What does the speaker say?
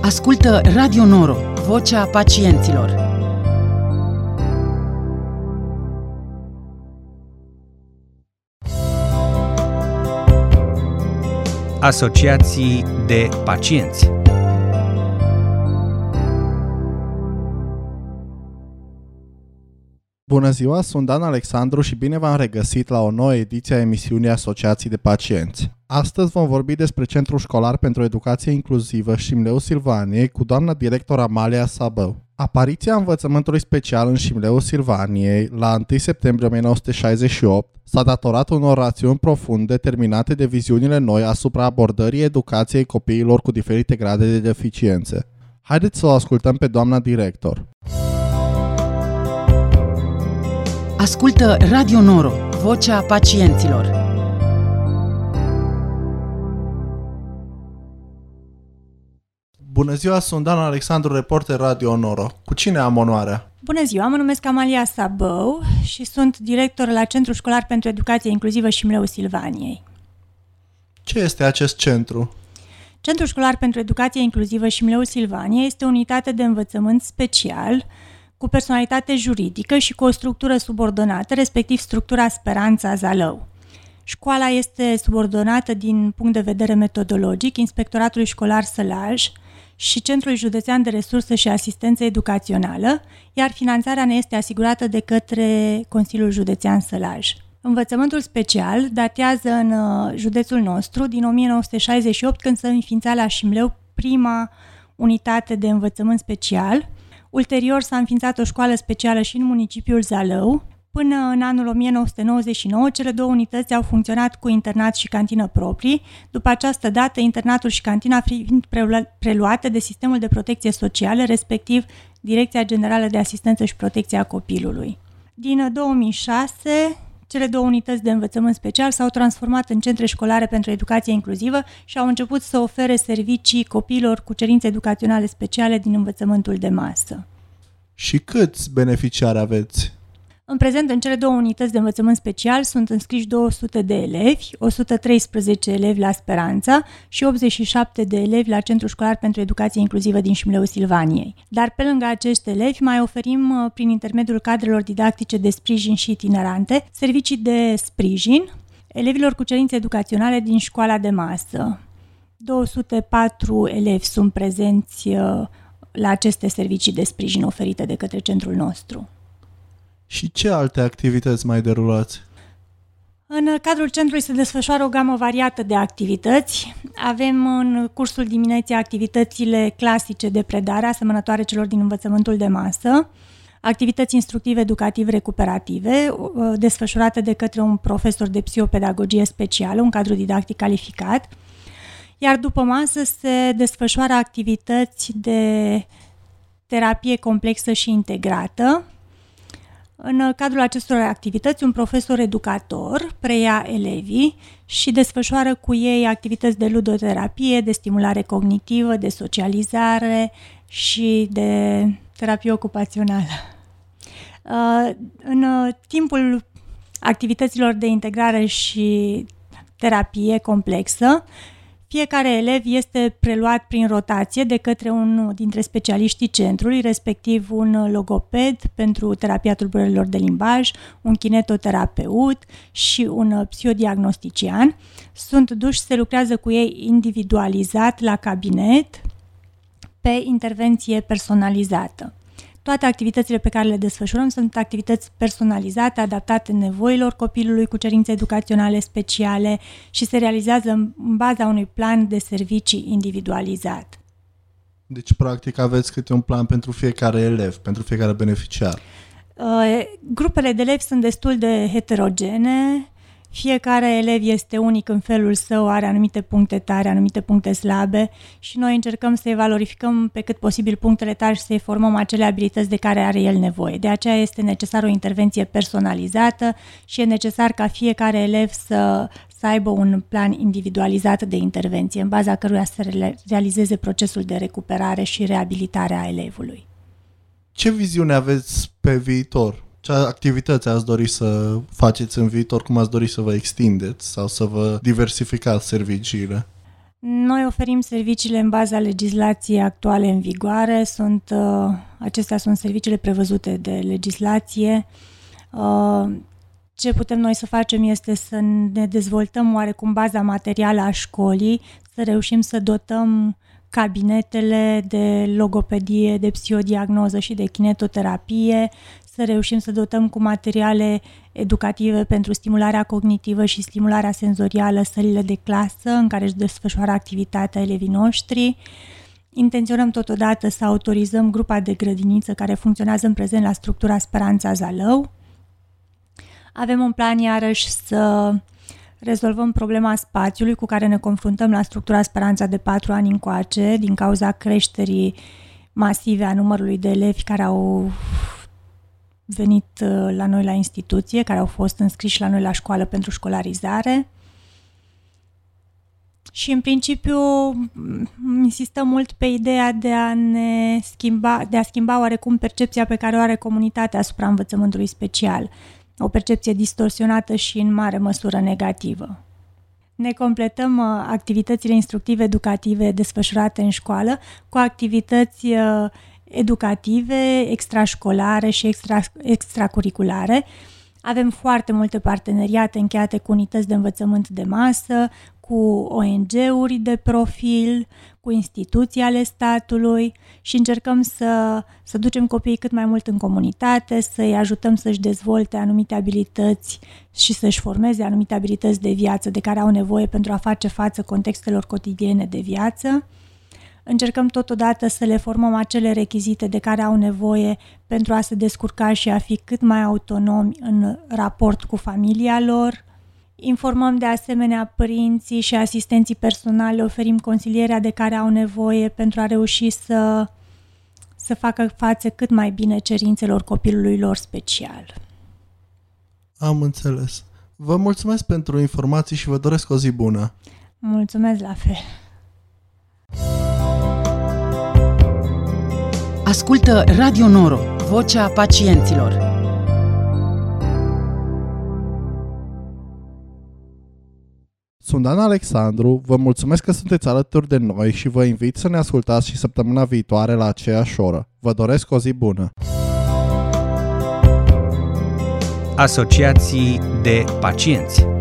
Ascultă Radio Noro, vocea pacienților. Asociații de pacienți. Bună ziua, sunt Dan Alexandru și bine v-am regăsit la o nouă ediție a emisiunii Asociații de Pacienți. Astăzi vom vorbi despre Centrul Școlar pentru Educație Inclusivă Șimleu Silvaniei cu doamna director Amalia Sabău. Apariția învățământului special în Șimleu Silvaniei la 1 septembrie 1968 s-a datorat unor rațiuni profunde determinate de viziunile noi asupra abordării educației copiilor cu diferite grade de deficiențe. Haideți să o ascultăm pe doamna director. Ascultă Radio Noro, vocea pacienților. Bună ziua, sunt Dan Alexandru, reporter Radio Noro. Cu cine am onoarea? Bună ziua, mă numesc Amalia Sabău și sunt director la Centrul Școlar pentru Educație Inclusivă Șimleu Silvaniei. Ce este acest centru? Centrul Școlar pentru Educație Inclusivă Șimleu Silvaniei este o unitate de învățământ special cu personalitate juridică și cu o structură subordonată, respectiv structura Speranța Zalău. Școala este subordonată din punct de vedere metodologic Inspectoratului Școlar Sălaj și Centrului Județean de Resursă și Asistență Educațională, iar finanțarea ne este asigurată de către Consiliul Județean Sălaj. Învățământul special datează în județul nostru din 1968, când s-a înființat la Șimleu prima unitate de învățământ special. Ulterior s-a înființat o școală specială și în municipiul Zalău. Până în anul 1999, cele două unități au funcționat cu internat și cantină proprii, după această dată internatul și cantina fiind preluate de Sistemul de Protecție Socială, respectiv Direcția Generală de Asistență și Protecție a Copilului. Din 2006, cele două unități de învățământ special s-au transformat în centre școlare pentru educație inclusivă și au început să ofere servicii copiilor cu cerințe educaționale speciale din învățământul de masă. Și câți beneficiari aveți? În prezent, în cele două unități de învățământ special sunt înscriși 200 de elevi, 113 elevi la Speranța și 87 de elevi la Centrul Școlar pentru Educație Inclusivă din Șimleu Silvaniei. Dar pe lângă acești elevi mai oferim, prin intermediul cadrelor didactice de sprijin și itinerante, servicii de sprijin elevilor cu cerințe educaționale din școala de masă. 204 elevi sunt prezenți la aceste servicii de sprijin oferite de către centrul nostru. Și ce alte activități mai derulați? În cadrul centrului se desfășoară o gamă variată de activități. Avem în cursul dimineții activitățile clasice de predare, asemănătoare celor din învățământul de masă, activități instructive-educative-recuperative, desfășurate de către un profesor de psihopedagogie specială, un cadru didactic calificat, iar după masă se desfășoară activități de terapie complexă și integrată. În cadrul acestor activități, un profesor educator preia elevii și desfășoară cu ei activități de ludoterapie, de stimulare cognitivă, de socializare și de terapie ocupațională. În timpul activităților de integrare și terapie complexă, fiecare elev este preluat prin rotație de către unul dintre specialiștii centrului, respectiv un logoped pentru terapia tulburărilor de limbaj, un kinetoterapeut și un psihodiagnostician. Sunt duși, se lucrează cu ei individualizat la cabinet pe intervenție personalizată. Toate activitățile pe care le desfășurăm sunt activități personalizate, adaptate nevoilor copilului cu cerințe educaționale speciale și se realizează în baza unui plan de servicii individualizat. Deci, practic, aveți câte un plan pentru fiecare elev, pentru fiecare beneficiar. Grupele de elevi sunt destul de heterogene. Fiecare elev este unic în felul său, are anumite puncte tari, anumite puncte slabe și noi încercăm să-i valorificăm pe cât posibil punctele tari și să-i formăm acele abilități de care are el nevoie. De aceea este necesară o intervenție personalizată și e necesar ca fiecare elev să aibă un plan individualizat de intervenție, în baza căruia să realizeze procesul de recuperare și reabilitare a elevului. Ce viziune aveți pe viitor? Ce activități ați dori să faceți în viitor? Cum ați dori să vă extindeți sau să vă diversificați serviciile? Noi oferim serviciile în baza legislației actuale în vigoare. Acestea sunt serviciile prevăzute de legislație. Ce putem noi să facem este să ne dezvoltăm oarecum baza materială a școlii, să reușim să dotăm cabinetele de logopedie, de psihodiagnoză și de kinetoterapie, să reușim să dotăm cu materiale educative pentru stimularea cognitivă și stimularea senzorială sălile de clasă în care își desfășoară activitatea elevii noștri. Intenționăm totodată să autorizăm grupa de grădiniță care funcționează în prezent la structura Speranța Zalău. Avem un plan iarăși să rezolvăm problema spațiului cu care ne confruntăm la structura Speranța de 4 ani încoace, din cauza creșterii masive a numărului de elevi care au venit la noi la instituție, care au fost înscriși la noi la școală pentru școlarizare. Și în principiu insistăm mult pe ideea de a schimba oarecum percepția pe care o are comunitatea asupra învățământului special. O percepție distorsionată și în mare măsură negativă. Ne completăm activitățile instructive educative desfășurate în școală cu activități educative, extrașcolare și extracurriculare. Avem foarte multe parteneriate încheiate cu unități de învățământ de masă, cu ONG-uri de profil, cu instituții ale statului și încercăm să ducem copiii cât mai mult în comunitate, să-i ajutăm să-și dezvolte anumite abilități și să-și formeze anumite abilități de viață de care au nevoie pentru a face față contextelor cotidiene de viață. Încercăm totodată să le formăm acele rechizite de care au nevoie pentru a se descurca și a fi cât mai autonomi în raport cu familia lor. Informăm de asemenea părinții și asistenții personali, oferim consilierea de care au nevoie pentru a reuși să facă față cât mai bine cerințelor copilului lor special. Am înțeles. Vă mulțumesc pentru informații și vă doresc o zi bună. Mulțumesc la fel. Ascultă Radio Noro, vocea pacienților. Sunt Dan Alexandru, vă mulțumesc că sunteți alături de noi și vă invit să ne ascultați și săptămâna viitoare la aceeași oră. Vă doresc o zi bună! Asociații de pacienți.